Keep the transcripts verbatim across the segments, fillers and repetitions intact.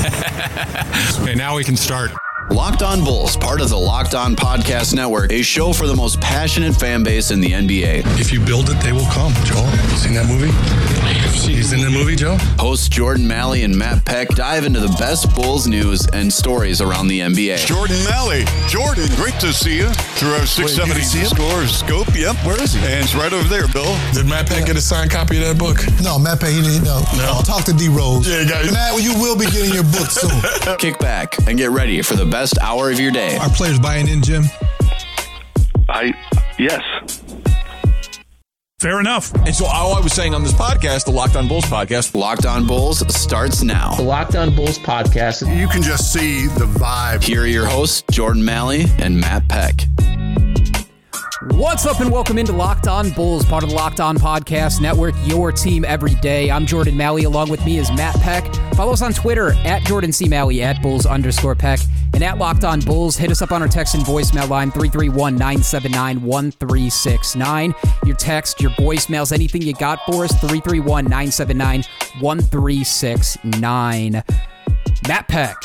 Okay, now we can start. Locked On Bulls, part of the Locked On Podcast Network, a show for the most passionate fan base in the N B A. If you build it, they will come. Joel, you seen that movie? He's in the movie, Joe? Hosts Jordan Malley and Matt Peck dive into the best Bulls news and stories around the N B A. Jordan Malley. Jordan, great to see you through our six seventy Scores scope. Yep. Where is he? And it's right over there, Bill. Did Matt Peck get a signed copy of that book? No, Matt Peck, he didn't know. No. Talk to D Rose. Yeah, guys. Matt, you will be getting your book soon. Kick back and get ready for the best hour of your day. Are players buying in, Jim? I, yes. Fair enough. And so all I was saying on this podcast, the Locked On Bulls podcast. Locked On Bulls starts now. The Locked On Bulls podcast. You can just see the vibe. Here are your hosts, Jordan Malley and Matt Peck. What's up and welcome into Locked On Bulls, part of the Locked On Podcast Network, your team every day. I'm Jordan Malley. Along with me is Matt Peck. Follow us on Twitter at Jordan C. Malley, at Bulls underscore Peck, and at Locked On Bulls. Hit us up on our text and voicemail line, three three one, nine seven nine, one three six nine. Your text, your voicemails, anything you got for us, three three one, nine seven nine, one three six nine. Matt Peck.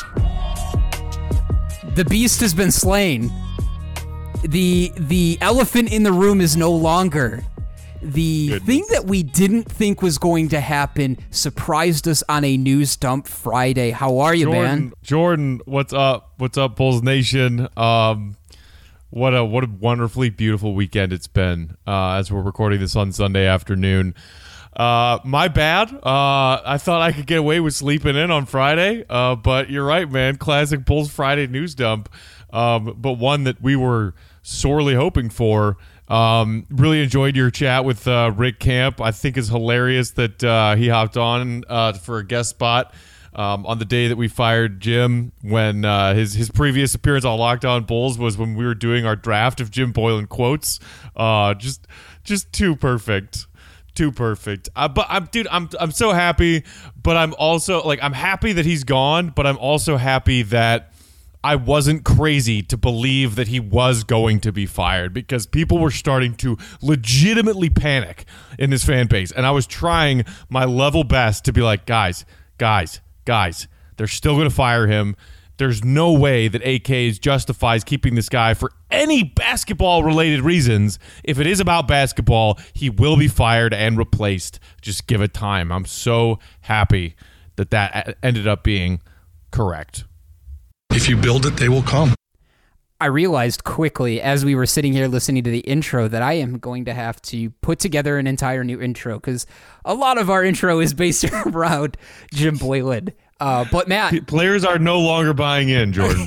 The beast has been slain. The the elephant in the room is no longer. The Goodness. thing that we didn't think was going to happen surprised us on a news dump Friday. How are you, Jordan, man? Jordan, what's up? What's up, Bulls Nation? Um, what a what a wonderfully beautiful weekend it's been. Uh, as we're recording this on Sunday afternoon. Uh, my bad. Uh, I thought I could get away with sleeping in on Friday. Uh, but you're right, man. Classic Bulls Friday news dump. Um, but one that we were sorely hoping for. Um, really enjoyed your chat with uh, Rick Camp. I think it's hilarious that uh, he hopped on uh, for a guest spot um, on the day that we fired Jim, when uh, his his previous appearance on Locked On Bulls was when we were doing our draft of Jim Boylen quotes. Uh, just just too perfect. Too perfect. Uh, but I'm, dude, I'm I'm so happy. But I'm also like I'm happy that he's gone. But I'm also happy that I wasn't crazy to believe that he was going to be fired, because people were starting to legitimately panic in this fan base. And I was trying my level best to be like, guys, guys, guys, they're still going to fire him. There's no way that A K justifies keeping this guy for any basketball-related reasons. If it is about basketball, he will be fired and replaced. Just give it time. I'm so happy that that ended up being correct. If you build it, they will come. I realized quickly as we were sitting here listening to the intro that I am going to have to put together an entire new intro, because a lot of our intro is based around Jim Boylen. Uh, but Matt, players are no longer buying in, Jordan.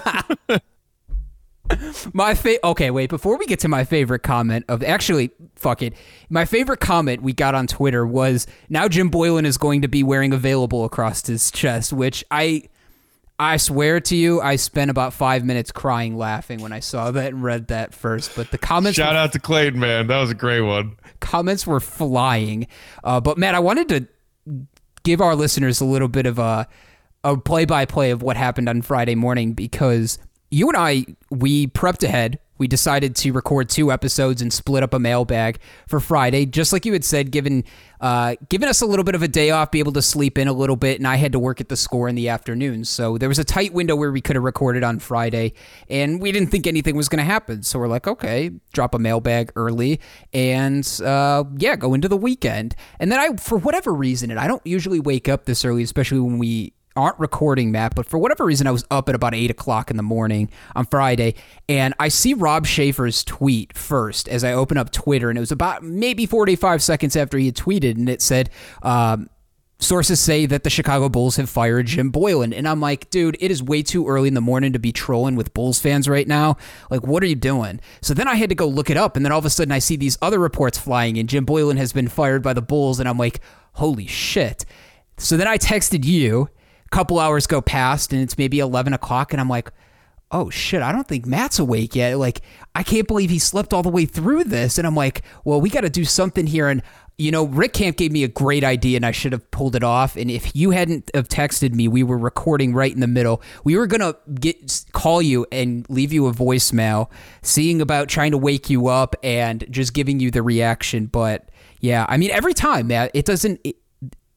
My fa- okay, wait, before we get to my favorite comment of actually, fuck it. My favorite comment we got on Twitter was, now Jim Boylen is going to be wearing available across his chest, which I I swear to you, I spent about five minutes crying laughing when I saw that and read that first. But the comments Shout were, out to Clayton, man. That was a great one. Comments were flying. Uh, but Matt, I wanted to give our listeners a little bit of a a play-by-play of what happened on Friday morning, because you and I, we prepped ahead. We decided to record two episodes and split up a mailbag for Friday, just like you had said, giving uh, giving us a little bit of a day off, be able to sleep in a little bit, and I had to work at the Score in the afternoon. So there was a tight window where we could have recorded on Friday, and we didn't think anything was going to happen. So we're like, okay, drop a mailbag early, and uh, yeah, go into the weekend. And then I, for whatever reason, and I don't usually wake up this early, especially when we aren't recording, Matt, but for whatever reason, I was up at about eight o'clock in the morning on Friday, and I see Rob Schaefer's tweet first as I open up Twitter, and it was about maybe forty-five seconds after he had tweeted, and it said, um, sources say that the Chicago Bulls have fired Jim Boylen. And I'm like, dude, it is way too early in the morning to be trolling with Bulls fans right now. Like, what are you doing? So then I had to go look it up, and then all of a sudden I see these other reports flying in. Jim Boylen has been fired by the Bulls, and I'm like, holy shit. So then I texted you. Couple hours go past and it's maybe eleven o'clock and I'm like, oh shit, I don't think Matt's awake yet. Like, I can't believe he slept all the way through this. And I'm like, well, we got to do something here. And, you know, Rick Camp gave me a great idea and I should have pulled it off. And if you hadn't have texted me, we were recording right in the middle. We were going to get call you and leave you a voicemail, seeing about trying to wake you up and just giving you the reaction. But yeah, I mean, every time, Matt, it doesn't... It,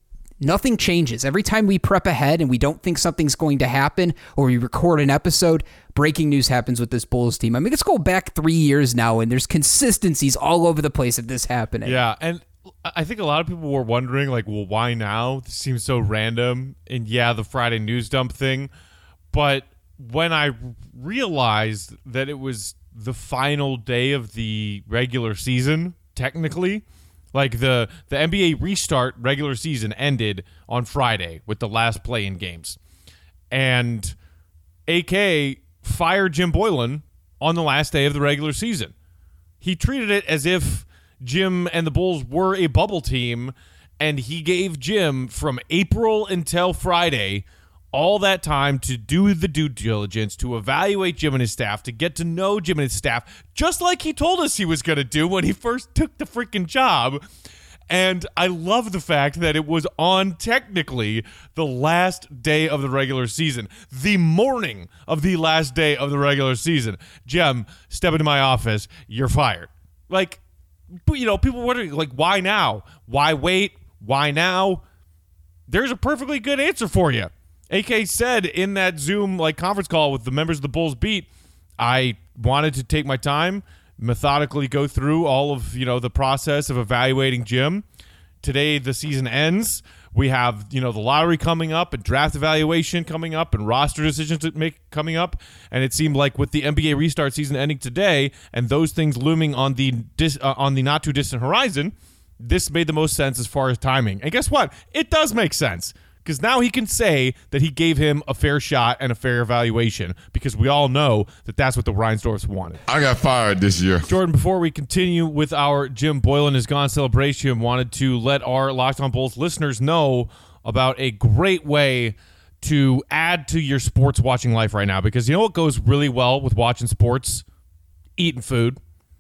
Nothing changes. Every time we prep ahead and we don't think something's going to happen, or we record an episode, breaking news happens with this Bulls team. I mean, let's go back three years now, and there's consistencies all over the place of this happening. Yeah, and I think a lot of people were wondering, like, well, why now? This seems so random. And yeah, the Friday news dump thing. But when I realized that it was the final day of the regular season, technically, like the, the N B A restart regular season ended on Friday with the last play-in games. And A K fired Jim Boylen on the last day of the regular season. He treated it as if Jim and the Bulls were a bubble team, and he gave Jim from April until Friday all that time to do the due diligence, to evaluate Jim and his staff, to get to know Jim and his staff, just like he told us he was going to do when he first took the freaking job. And I love the fact that it was on technically the last day of the regular season, the morning of the last day of the regular season. Jim, step into my office. You're fired. Like, you know, people wondering, like, why now? Why wait? Why now? There's a perfectly good answer for you. A K said in that Zoom like conference call with the members of the Bulls beat, I wanted to take my time, methodically go through all of, you know, the process of evaluating Jim. Today the season ends. We have, you know, the lottery coming up and draft evaluation coming up and roster decisions to make coming up. And it seemed like with the N B A restart season ending today and those things looming on the dis, uh, on the not too distant horizon, this made the most sense as far as timing. And guess what? It does make sense. Because now he can say that he gave him a fair shot and a fair evaluation, because we all know that that's what the Reinsdorfs wanted. I got fired this year. Jordan, before we continue with our Jim Boylen is gone celebration, wanted to let our Locked On Bulls listeners know about a great way to add to your sports watching life right now. Because you know what goes really well with watching sports? Eating food.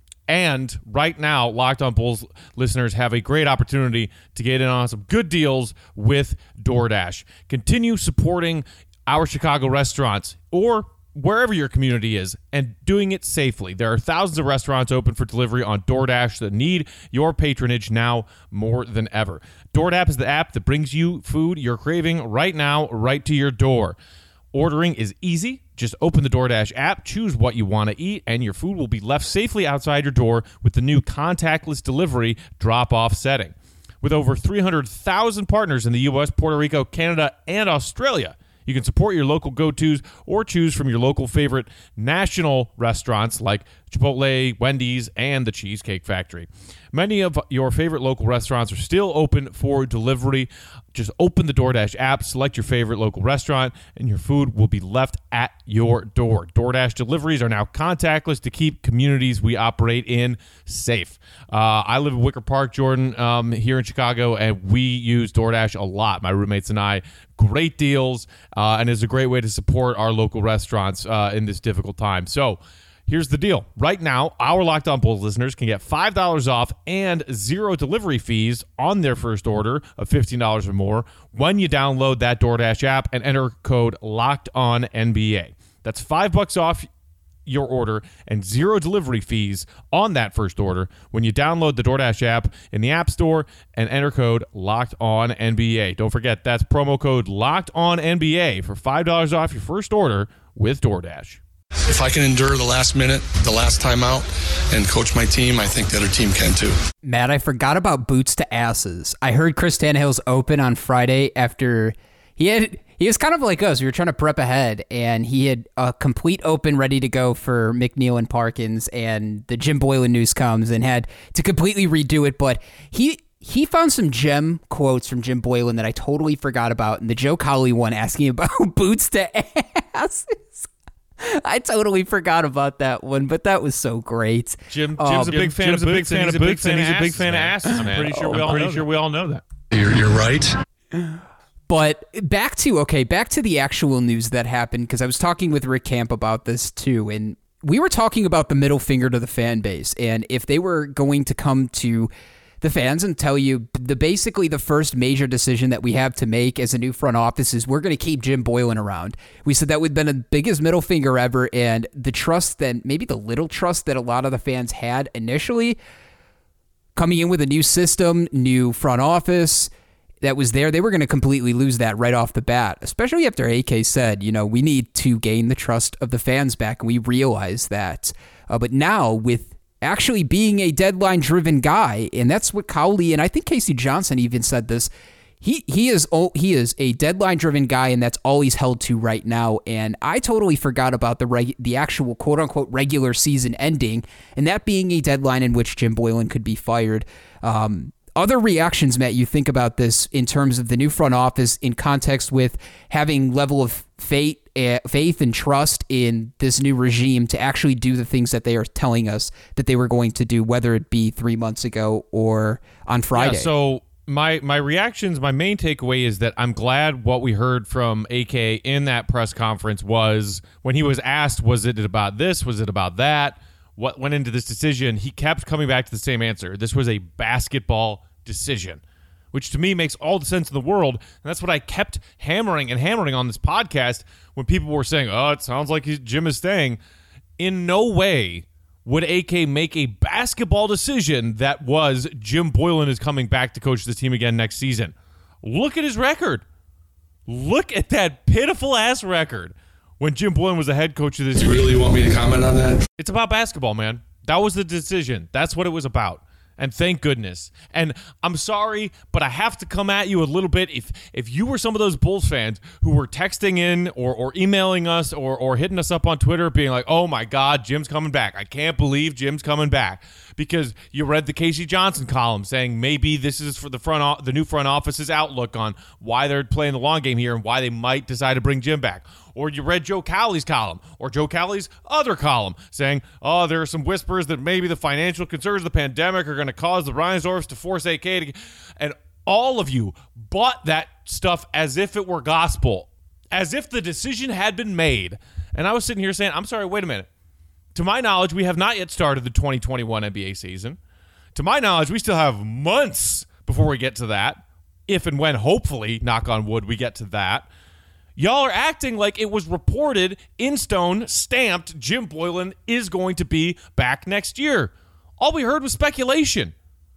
And right now, Locked On Bulls listeners have a great opportunity to get in on some good deals with DoorDash. Continue supporting our Chicago restaurants or wherever your community is and doing it safely. There are thousands of restaurants open for delivery on DoorDash that need your patronage now more than ever. DoorDash is the app that brings you food you're craving right now, right to your door. Ordering is easy. Just open the DoorDash app, choose what you want to eat, and your food will be left safely outside your door with the new contactless delivery drop-off setting. With over three hundred thousand partners in the U S, Puerto Rico, Canada, and Australia, you can support your local go-tos or choose from your local favorite national restaurants like Chipotle, Wendy's, and the Cheesecake Factory. Many of your favorite local restaurants are still open for delivery. Just open the DoorDash app, select your favorite local restaurant, and your food will be left at your door. DoorDash deliveries are now contactless to keep communities we operate in safe. Uh, I live in Wicker Park, Jordan, um, here in Chicago, and we use DoorDash a lot, my roommates and I. Great deals, uh, and it's a great way to support our local restaurants uh, in this difficult time. So, here's the deal. Right now, our Locked On Bulls listeners can get five dollars off and zero delivery fees on their first order of fifteen dollars or more when you download that DoorDash app and enter code LOCKEDONNBA. That's five bucks off your order and zero delivery fees on that first order when you download the DoorDash app in the App Store and enter code LOCKEDONNBA. Don't forget, that's promo code LOCKEDONNBA for five dollars off your first order with DoorDash. If I can endure the last minute, the last time out, and coach my team, I think the other team can too. Matt, I forgot about boots to asses. I heard Chris Tannehill's open on Friday after he had he was kind of like us. We were trying to prep ahead, and he had a complete open ready to go for McNeil and Parkins, and the Jim Boylen news comes and had to completely redo it. But he he found some gem quotes from Jim Boylen that I totally forgot about, and the Joe Cowley one asking about boots to asses. I totally forgot about that one, but that was so great. Jim, Jim's um, a big fan Jim's of a big boots, fan and he's of a big boots, fan. and He's a big asses, fan of man. asses. I'm man. pretty sure we I'm all pretty know sure that. we all know that. You're, you're right. But back to, okay, back to the actual news that happened, because I was talking with Rick Camp about this too, and we were talking about the middle finger to the fan base, and if they were going to come to the fans and tell you the basically the first major decision that we have to make as a new front office is we're going to keep Jim Boylen around. We said that would have been the biggest middle finger ever, and the trust that, maybe the little trust that a lot of the fans had initially, coming in with a new system, new front office, that was there, they were going to completely lose that right off the bat, especially after A K said, you know, we need to gain the trust of the fans back, and we realize that. Uh, but now, with actually being a deadline-driven guy, and that's what Cowley, and I think Casey Johnson even said this, he he is he is a deadline-driven guy, and that's all he's held to right now. And I totally forgot about the reg, the actual quote-unquote regular season ending, and that being a deadline in which Jim Boylen could be fired. Um, other reactions, Matt, you think about this in terms of the new front office in context with having level of faith, uh, faith and trust in this new regime to actually do the things that they are telling us that they were going to do, whether it be three months ago or on Friday. Yeah, so my my reactions, my main takeaway is that I'm glad what we heard from A K in that press conference was when he was asked, was it about this? Was it about that? What went into this decision? He kept coming back to the same answer. This was a basketball decision, which to me makes all the sense in the world. And that's what I kept hammering and hammering on this podcast when people were saying, oh, it sounds like he's, Jim is staying. In no way would A K make a basketball decision that was Jim Boylen is coming back to coach this team again next season. Look at his record. Look at that pitiful-ass record when Jim Boylen was the head coach of this You team. really want me to comment on that? It's about basketball, man. That was the decision. That's what it was about. And thank goodness. And I'm sorry, but I have to come at you a little bit. If if you were some of those Bulls fans who were texting in or, or emailing us or, or hitting us up on Twitter being like, oh my God, Jim's coming back. I can't believe Jim's coming back. Because you read the Casey Johnson column saying maybe this is for the front o- the new front office's outlook on why they're playing the long game here and why they might decide to bring Jim back. Or you read Joe Cowley's column or Joe Cowley's other column saying, oh, there are some whispers that maybe the financial concerns of the pandemic are going to cause the Reinsdorfs to force A K to get... And all of you bought that stuff as if it were gospel, as if the decision had been made. And I was sitting here saying, I'm sorry, wait a minute. To my knowledge, we have not yet started the twenty twenty-one N B A season. To my knowledge, we still have months before we get to that, if and when, hopefully, knock on wood, we get to that. Y'all are acting like it was reported, in stone, stamped, Jim Boylen is going to be back next year. All we heard was speculation.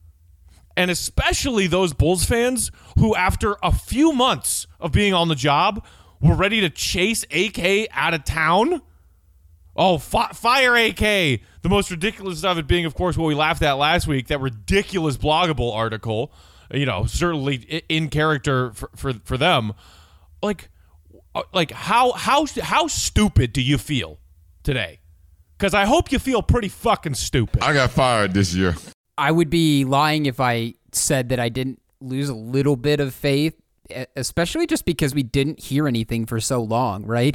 And especially those Bulls fans who, after a few months of being on the job, were ready to chase A K out of town. Oh, fi- fire A K. The most ridiculous of it being, of course, what we laughed at last week, that ridiculous bloggable article, you know, certainly in character for, for, for them. Like... Like, how how how stupid do you feel today? Because I hope you feel pretty fucking stupid. I got fired this year. I would be lying if I said that I didn't lose a little bit of faith, especially just because we didn't hear anything for so long, right?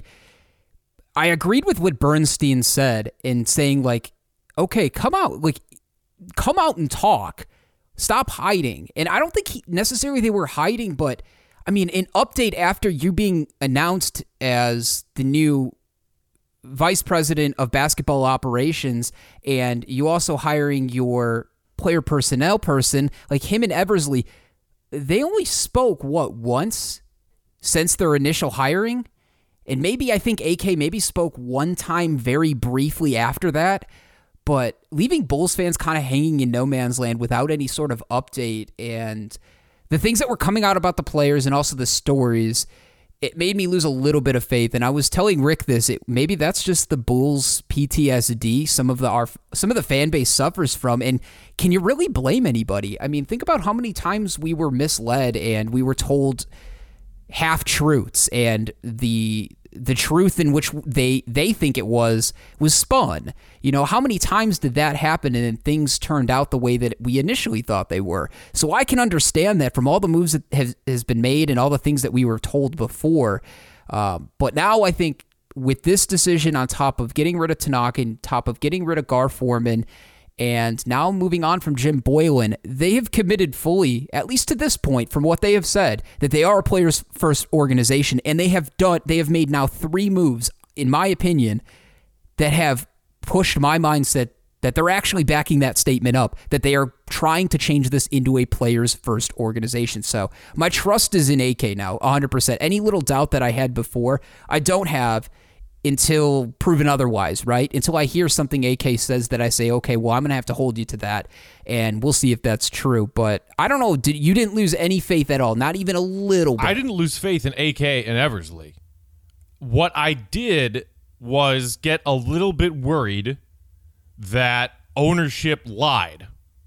I agreed with what Bernstein said in saying, like, okay, come out, like, come out and talk. Stop hiding. And I don't think he, necessarily they were hiding, but I mean, an update after you being announced as the new vice president of basketball operations and you also hiring your player personnel person, like him and Eversley, they only spoke, what, once since their initial hiring? And maybe, I think A K maybe spoke one time very briefly after that, but leaving Bulls fans kind of hanging in no man's land without any sort of update and the things that were coming out about the players and also the stories, it made me lose a little bit of faith. And I was telling Rick this, it, maybe that's just the Bulls P T S D some of the our, some of the fan base suffers from. And can you really blame anybody? I mean, think about how many times we were misled and we were told half-truths and the the truth in which they they think it was was spun. You know, how many times did that happen and then things turned out the way that we initially thought they were? So I can understand that from all the moves that have has been made and all the things that we were told before. Um, but now I think with this decision on top of getting rid of Tanaka, on top of getting rid of Gar Forman, and now moving on from Jim Boylen, they have committed fully, at least to this point, from what they have said, that they are a players' first organization, and they have done. They have made now three moves, in my opinion, that have pushed my mindset that they're actually backing that statement up, that they are trying to change this into a players' first organization. So my trust is in A K now, one hundred percent. Any little doubt that I had before, I don't have. until proven otherwise, right? Until I hear something A K says that I say, okay, well, I'm going to have to hold you to that, and we'll see if that's true. But I don't know. Did, you didn't lose any faith at all, not even a little bit. I didn't lose faith in A K and Eversley. What I did was get a little bit worried that ownership lied.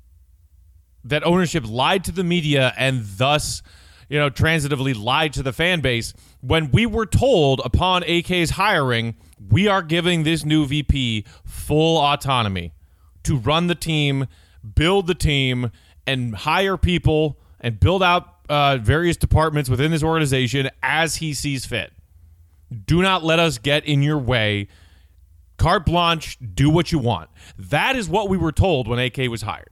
That ownership lied to the media and thus, you know, transitively lied to the fan base when we were told upon A K's hiring, we are giving this new V P full autonomy to run the team, build the team, and hire people and build out uh, various departments within this organization as he sees fit. Do not let us get in your way. Carte blanche, do what you want. That is what we were told when A K was hired.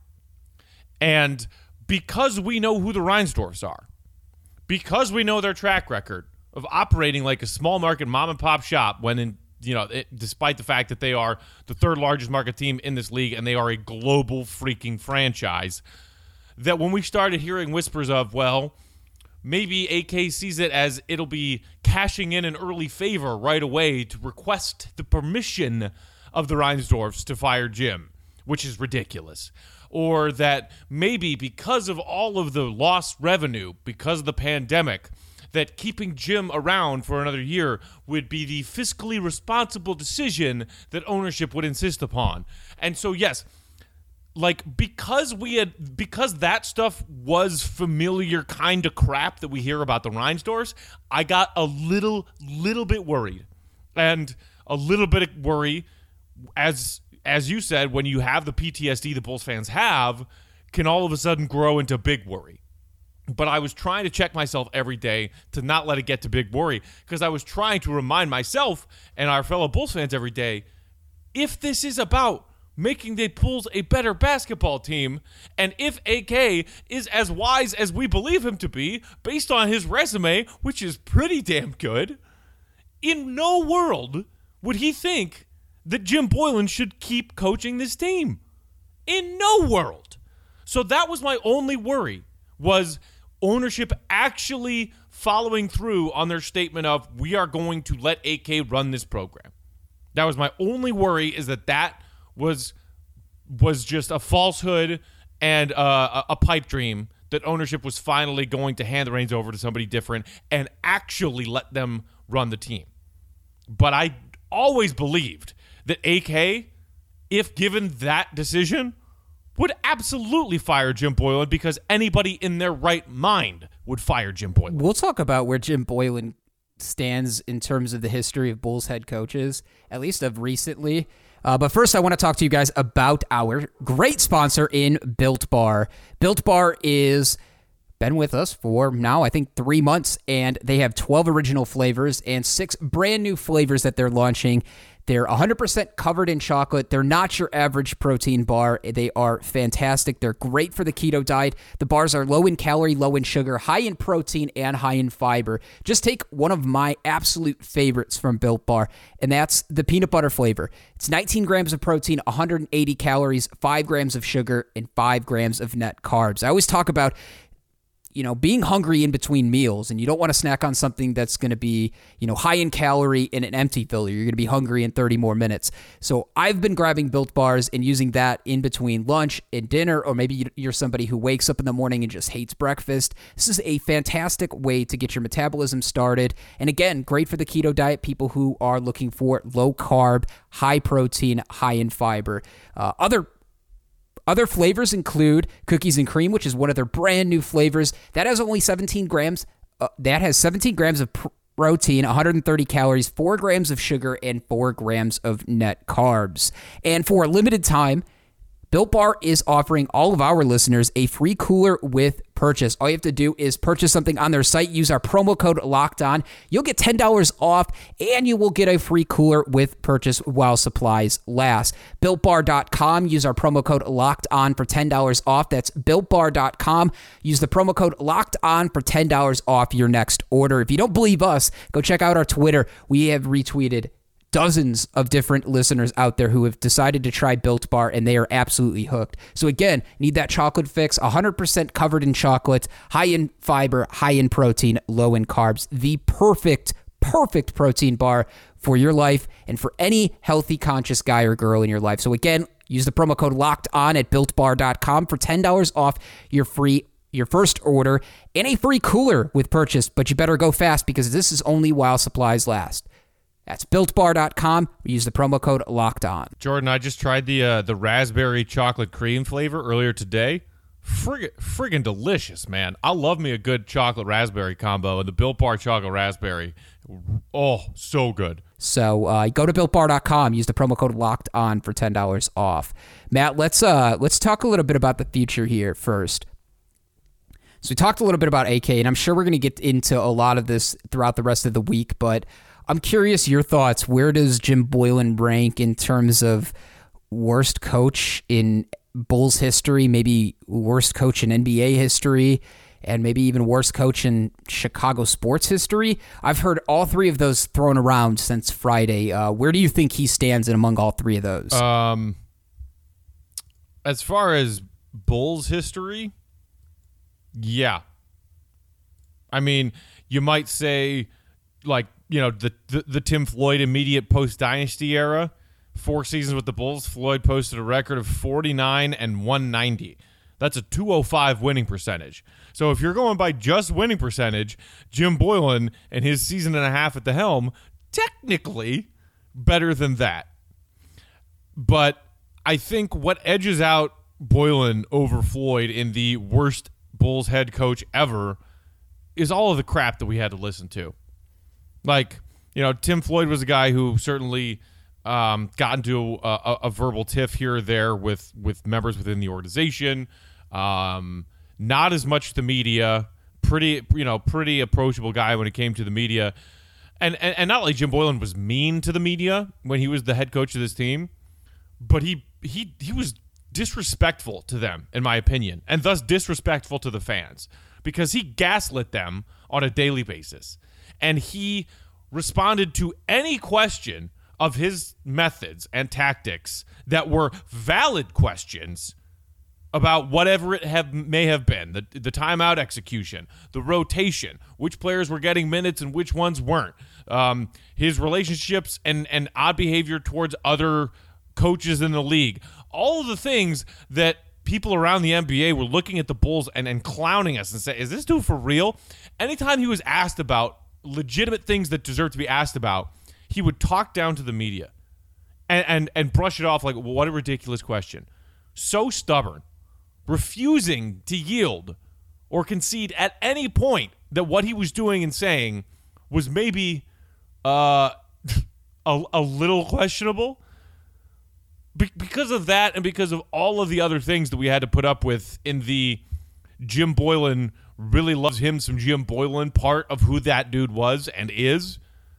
And because we know who the Reinsdorfs are, because we know their track record of operating like a small market mom and pop shop when in, you know, it, despite the fact that they are the third largest market team in this league and they are a global freaking franchise, that when we started hearing whispers of, well, maybe A K sees it as it'll be cashing in an early favor right away to request the permission of the Reinsdorfs to fire Jim, which is ridiculous. Or that maybe because of all of the lost revenue, because of the pandemic, that keeping Jim around for another year would be the fiscally responsible decision that ownership would insist upon. And so, yes, like because we had, because that stuff was familiar kind of crap that we hear about the Reinsdorfs, I got a little, little bit worried. And a little bit of worry, as as you said, when you have the P T S D the Bulls fans have, can all of a sudden grow into big worry. But I was trying to check myself every day to not let it get to big worry, because I was trying to remind myself and our fellow Bulls fans every day, if this is about making the Bulls a better basketball team, and if A K is as wise as we believe him to be, based on his resume, which is pretty damn good, in no world would he think that Jim Boylen should keep coaching this team. In no world. So that was my only worry, was ownership actually following through on their statement of, we are going to let A K run this program. That was my only worry, is that that was was just a falsehood and uh, a, a pipe dream, that ownership was finally going to hand the reins over to somebody different and actually let them run the team. But I always believed that A K, if given that decision, would absolutely fire Jim Boylen, because anybody in their right mind would fire Jim Boylen. We'll talk about where Jim Boylen stands in terms of the history of Bulls head coaches, at least of recently. Uh, but first, I want to talk to you guys about our great sponsor in Built Bar. Built Bar is been with us for now, I think, three months, and they have twelve original flavors and six brand new flavors that they're launching. They're one hundred percent covered in chocolate. They're not your average protein bar. They are fantastic. They're great for the keto diet. The bars are low in calorie, low in sugar, high in protein, and high in fiber. Just take one of my absolute favorites from Built Bar, and that's the peanut butter flavor. It's nineteen grams of protein, one hundred eighty calories, five grams of sugar, and five grams of net carbs. I always talk about, you know, being hungry in between meals, and you don't want to snack on something that's going to be, you know, high in calorie and an empty filler. You're going to be hungry in thirty more minutes. So I've been grabbing Built Bars and using that in between lunch and dinner, or maybe you're somebody who wakes up in the morning and just hates breakfast. This is a fantastic way to get your metabolism started. And again, great for the keto diet, people who are looking for low carb, high protein, high in fiber. Uh, other Other flavors include cookies and cream, which is one of their brand new flavors. That has only seventeen grams. Uh, that has seventeen grams of pr- protein, one hundred thirty calories, four grams of sugar, and four grams of net carbs. And for a limited time, Built Bar is offering all of our listeners a free cooler with purchase. All you have to do is purchase something on their site, use our promo code LOCKEDON. You'll get ten dollars off, and you will get a free cooler with purchase while supplies last. Built Bar dot com, use our promo code LOCKEDON for ten dollars off. That's Built Bar dot com. Use the promo code LOCKEDON for ten dollars off your next order. If you don't believe us, go check out our Twitter. We have retweeted dozens of different listeners out there who have decided to try Built Bar, and they are absolutely hooked. So again, need that chocolate fix, one hundred percent covered in chocolate, high in fiber, high in protein, low in carbs. The perfect, perfect protein bar for your life and for any healthy, conscious guy or girl in your life. So again, use the promo code locked on at built bar dot com for ten dollars off your free your first order and a free cooler with purchase, but you better go fast because this is only while supplies last. That's built bar dot com. Use the promo code locked on. Jordan, I just tried the uh, the raspberry chocolate cream flavor earlier today. Friggin', friggin' delicious, man. I love me a good chocolate raspberry combo, and the Built Bar chocolate raspberry, oh, so good. So uh, go to built bar dot com. Use the promo code locked on for ten dollars off. Matt, let's uh let's talk a little bit about the future here first. So we talked a little bit about A K, and I'm sure we're going to get into a lot of this throughout the rest of the week, but I'm curious your thoughts. Where does Jim Boylen rank in terms of worst coach in Bulls history, maybe worst coach in N B A history, and maybe even worst coach in Chicago sports history? I've heard all three of those thrown around since Friday. Uh, where do you think he stands in among all three of those? Um, as far as Bulls history, yeah. I mean, you might say, like, you know, the the, the Tim Floyd immediate post-Dynasty era, four seasons with the Bulls, Floyd posted a record of forty-nine and one ninety. That's a two oh five winning percentage. So if you're going by just winning percentage, Jim Boylen and his season and a half at the helm, technically better than that. But I think what edges out Boylen over Floyd in the worst Bulls head coach ever is all of the crap that we had to listen to. Like, you know, Tim Floyd was a guy who certainly um, got into a, a, a verbal tiff here or there with, with members within the organization. Um, not as much the media. Pretty, you know, pretty approachable guy when it came to the media. And, and, and not only Jim Boylen was mean to the media when he was the head coach of this team, but he he he was disrespectful to them, in my opinion, and thus disrespectful to the fans because he gaslit them on a daily basis. And he responded to any question of his methods and tactics that were valid questions about whatever it have may have been, the the timeout execution, the rotation, which players were getting minutes and which ones weren't, um, his relationships and, and odd behavior towards other coaches in the league, all of the things that people around the N B A were looking at the Bulls and, and clowning us and say, is this dude for real? Anytime he was asked about legitimate things that deserve to be asked about, he would talk down to the media and, and, and brush it off like, well, what a ridiculous question. So stubborn, refusing to yield or concede at any point that what he was doing and saying was maybe uh, a, a little questionable. Be- because of that and because of all of the other things that we had to put up with in the Jim Boylen really loves him some Jim Boylen part of who that dude was and is,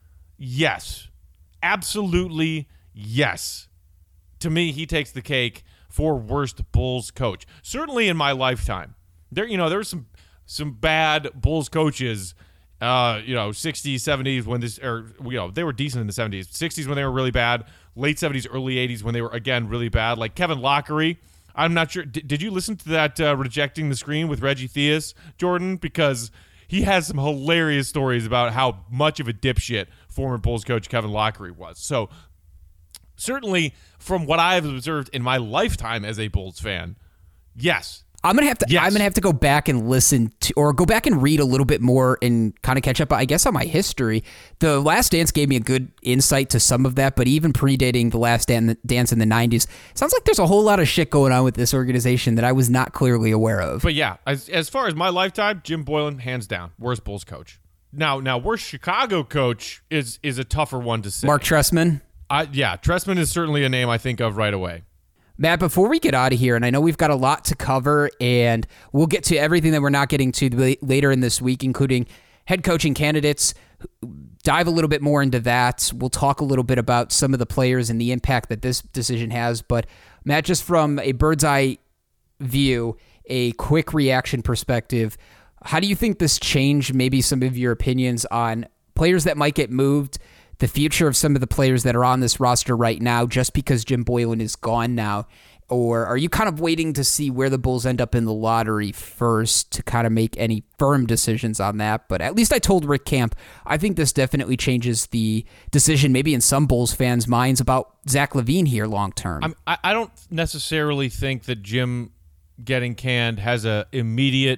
yes, absolutely yes. To me, he takes the cake for worst Bulls coach. Certainly in my lifetime. There, you know, there were some some bad Bulls coaches, uh, you know, sixties, seventies when this, or, you know, they were decent in the seventies, sixties when they were really bad, late seventies, early eighties when they were, again, really bad. Like Kevin Lockery. I'm not sure. D- did you listen to that uh, Rejecting the Screen with Reggie Theus, Jordan? Because he has some hilarious stories about how much of a dipshit former Bulls coach Kevin Lockery was. So certainly from what I've observed in my lifetime as a Bulls fan, yes. I'm gonna have to. Yes. I'm gonna have to go back and listen to, or go back and read a little bit more and kind of catch up, I guess, on my history. The Last Dance gave me a good insight to some of that, but even predating The Last Dan- Dance in the nineties, sounds like there's a whole lot of shit going on with this organization that I was not clearly aware of. But yeah, as as far as my lifetime, Jim Boylen, hands down, worst Bulls coach. Now, now, worst Chicago coach is is a tougher one to say. Mark Trestman. I, yeah, Trestman is certainly a name I think of right away. Matt, before we get out of here, and I know we've got a lot to cover, and we'll get to everything that we're not getting to later in this week, including head coaching candidates, dive a little bit more into that. We'll talk a little bit about some of the players and the impact that this decision has. But, Matt, just from a bird's eye view, a quick reaction perspective, how do you think this changed maybe some of your opinions on players that might get moved, the future of some of the players that are on this roster right now just because Jim Boylen is gone now, Or are you kind of waiting to see where the Bulls end up in the lottery first to kind of make any firm decisions on that? But at least I told Rick Camp, I think this definitely changes the decision maybe in some Bulls fans' minds about Zach LaVine here long term. I'm, I I don't necessarily think that Jim getting canned has a immediate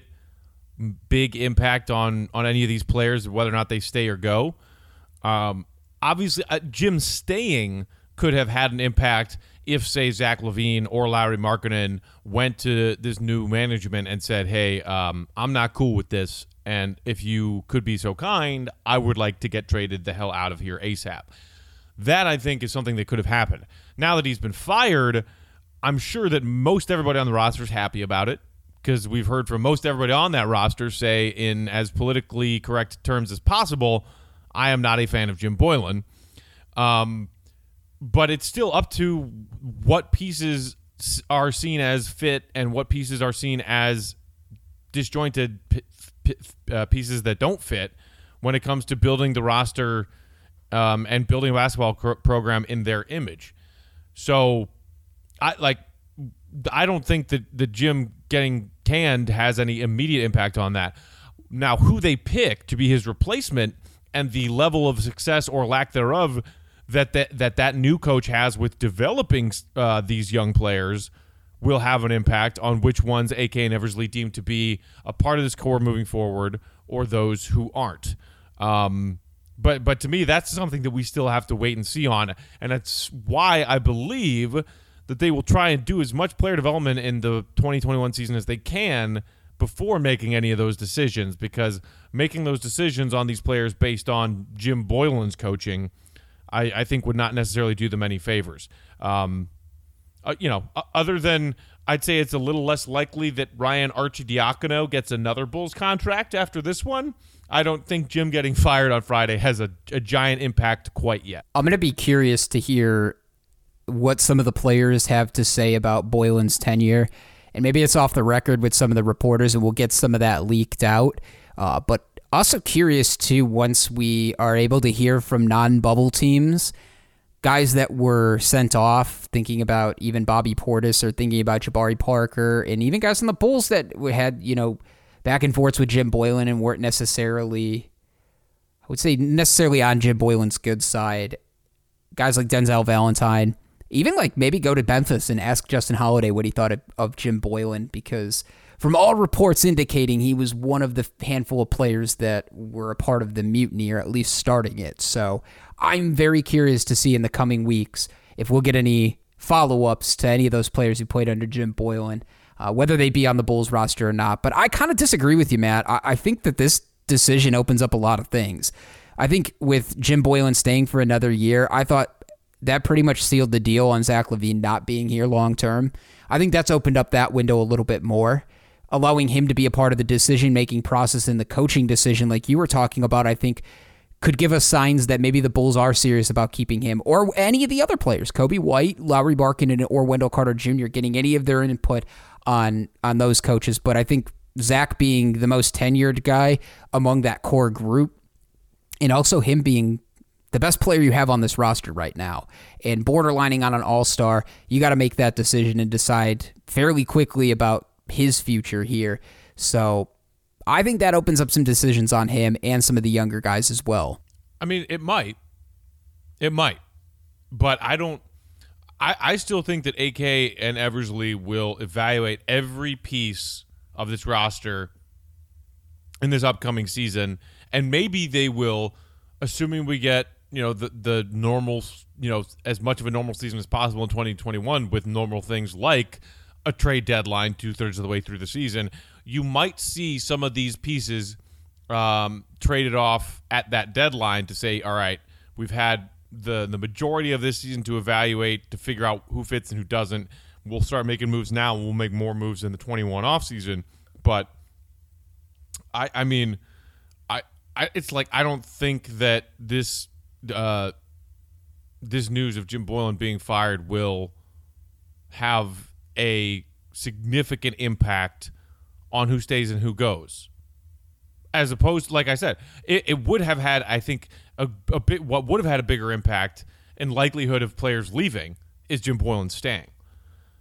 big impact on, on any of these players, whether or not they stay or go. Um, obviously, uh, Jim staying could have had an impact if, say, Zach LaVine or Lauri Markkanen went to this new management and said, hey, um, I'm not cool with this, and if you could be so kind, I would like to get traded the hell out of here ASAP. That, I think, is something that could have happened. Now that he's been fired, I'm sure that most everybody on the roster is happy about it, because we've heard from most everybody on that roster say, in as politically correct terms as possible, I am not a fan of Jim Boylen. Um, but it's still up to what pieces are seen as fit and what pieces are seen as disjointed p- p- uh, pieces that don't fit when it comes to building the roster um, and building a basketball cr- program in their image. So, I like. I don't think that the Jim getting canned has any immediate impact on that. Now, who they pick to be his replacement and the level of success or lack thereof that that that, that new coach has with developing uh, these young players will have an impact on which ones A K and Eversley deem to be a part of this core moving forward or those who aren't. Um, but but to me, that's something that we still have to wait and see on. And that's why I believe that they will try and do as much player development in the twenty twenty-one season as they can before making any of those decisions, because making those decisions on these players based on Jim Boylen's coaching, I, I think would not necessarily do them any favors. Um, uh, you know, other than I'd say it's a little less likely that Ryan Arcidiacono gets another Bulls contract after this one. I don't think Jim getting fired on Friday has a, a giant impact quite yet. I'm going to be curious to hear what some of the players have to say about Boylen's tenure. And maybe it's off the record with some of the reporters, and we'll get some of that leaked out. Uh, but also curious, too, once we are able to hear from non-bubble teams, guys that were sent off, thinking about even Bobby Portis or thinking about Jabari Parker, and even guys on the Bulls that had, you know, back and forths with Jim Boylen and weren't necessarily, I would say, necessarily on Jim Boylen's good side. Guys like Denzel Valentine. Even like maybe go to Memphis and ask Justin Holiday what he thought of, of Jim Boylen, because from all reports indicating he was one of the handful of players that were a part of the mutiny, or at least starting it. So I'm very curious to see in the coming weeks if we'll get any follow-ups to any of those players who played under Jim Boylen, uh, whether they be on the Bulls roster or not. But I kind of disagree with you, Matt. I, I think that this decision opens up a lot of things. I think with Jim Boylen staying for another year, I thought that pretty much sealed the deal on Zach LaVine not being here long term. I think that's opened up that window a little bit more, allowing him to be a part of the decision-making process and the coaching decision like you were talking about, I think could give us signs that maybe the Bulls are serious about keeping him, or any of the other players, Kobe White, Lauri Markkanen, or Wendell Carter Junior, getting any of their input on, on those coaches. But I think Zach being the most tenured guy among that core group, and also him being the best player you have on this roster right now, and borderlining on an all-star, you got to make that decision and decide fairly quickly about his future here. So I think that opens up some decisions on him and some of the younger guys as well. I mean, it might. It might. But I don't... I, I still think that A K and Eversley will evaluate every piece of this roster in this upcoming season, and maybe they will, assuming we get you know, the the normal, you know, as much of a normal season as possible in twenty twenty-one with normal things like a trade deadline two-thirds of the way through the season, you might see some of these pieces um, traded off at that deadline to say, all right, we've had the, the majority of this season to evaluate, to figure out who fits and who doesn't. We'll start making moves now, and we'll make more moves in the twenty-one offseason. But, I, I mean, I, I it's like I don't think that this... Uh, this news of Jim Boylen being fired will have a significant impact on who stays and who goes. As opposed to, like I said, it, it would have had, I think, a, a bit. What would have had a bigger impact and likelihood of players leaving is Jim Boylen staying.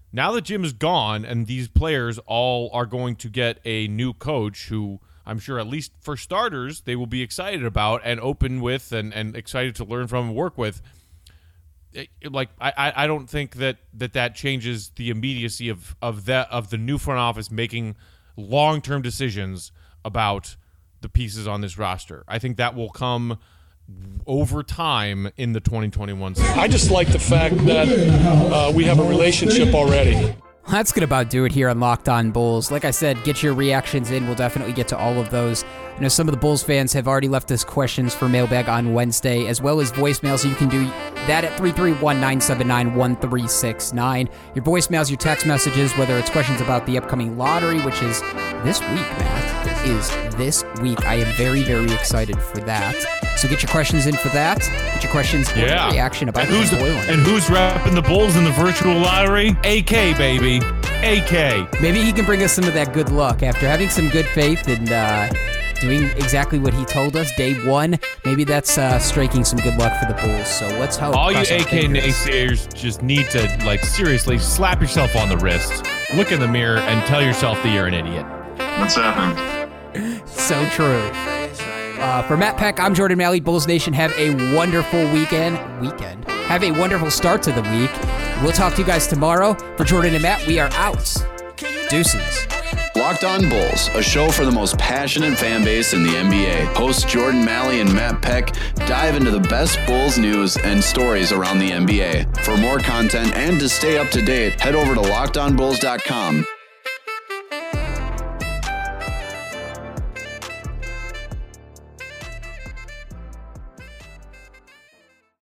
now that Jim is gone and these players all are going to get a new coach who I'm sure at least for starters they will be excited about and open with and, and excited to learn from and work with, it, like I, I don't think that, that that changes the immediacy of, of, that, of the new front office making long-term decisions about the pieces on this roster. I think that will come over time in the twenty twenty-one season. I just like the fact that uh, we have a relationship already. That's going to about do it here on Locked On Bulls. Like I said, get your reactions in. We'll definitely get to all of those. I know some of the Bulls fans have already left us questions for Mailbag on Wednesday, as well as voicemail, so you can do that at three three one, nine seven nine, one three six nine. Your voicemails, your text messages, whether it's questions about the upcoming lottery, which is this week, Matt. It is this week. I am very, very excited for that. So get your questions in for that. Get your questions in yeah. reaction about and who's the the, And who's repping the Bulls in the virtual lottery? A K, baby. A K. Maybe he can bring us some of that good luck after having some good faith and uh, doing exactly what he told us day one. Maybe that's uh, striking some good luck for the Bulls. So let's hope. All you A K naysayers just need to, like, seriously slap yourself on the wrist, look in the mirror, and tell yourself that you're an idiot. What's happening? So true. Uh, for Matt Peck, I'm Jordan Malley. Bulls Nation, have a wonderful weekend. Weekend. Have a wonderful start to the week. We'll talk to you guys tomorrow. For Jordan and Matt, we are out. Deuces. Locked On Bulls, a show for the most passionate fan base in the N B A. Hosts Jordan Malley and Matt Peck dive into the best Bulls news and stories around the N B A. For more content and to stay up to date, head over to locked on bulls dot com.